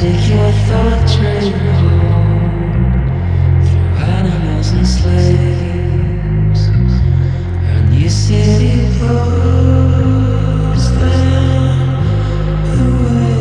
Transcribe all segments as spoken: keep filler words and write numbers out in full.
Take your thought train home through animals and slaves. A new city blows them away.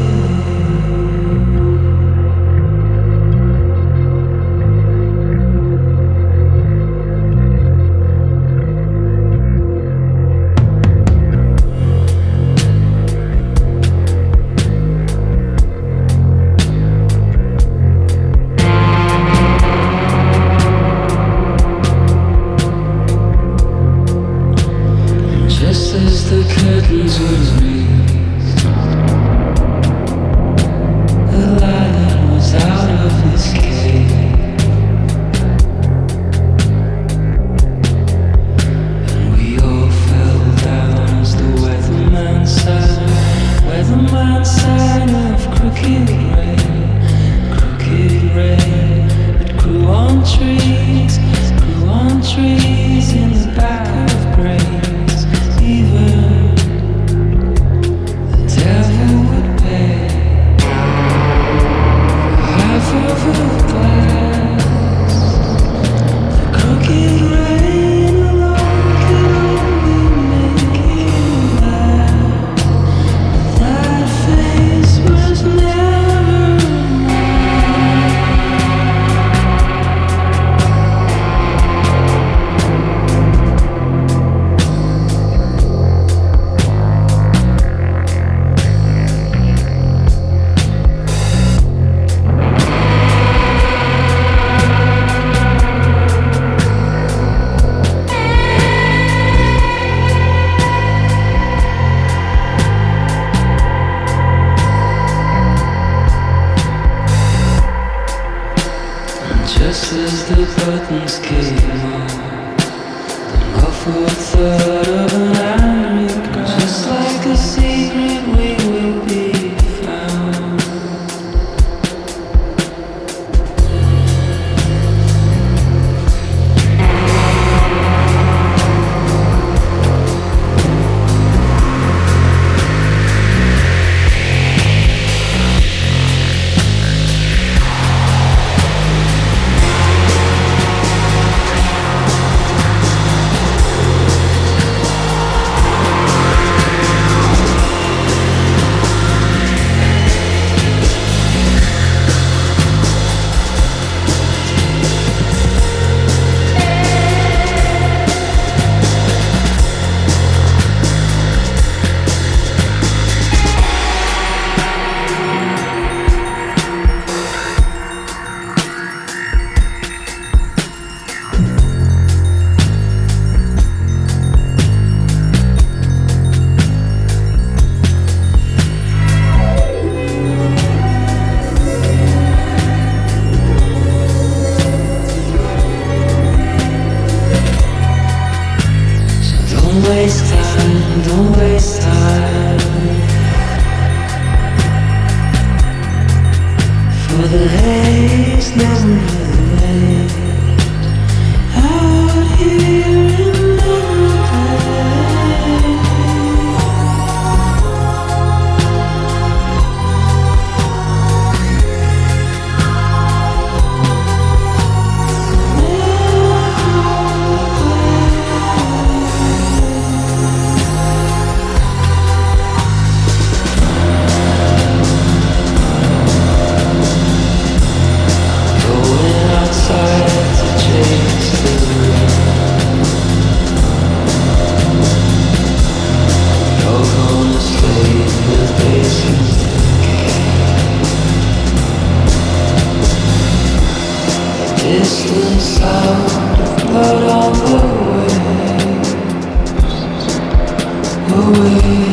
Just as the curtains were raised, Aladdin was out of his cave, and we all fell down as the weatherman sang, weatherman sang of crooked rain, crooked rain that grew on trees, grew on trees in the back of graves. Even the devil would pay for half of a glass. The crooked rain alone could only make you laugh. That face was never mine. Just as the buttons came off, the muffled thud of an angry crowd, just like a secret we will be found. Don't waste time, don't waste time for the haze never remains out here in the rain. Distant sound of blood on the waves, away.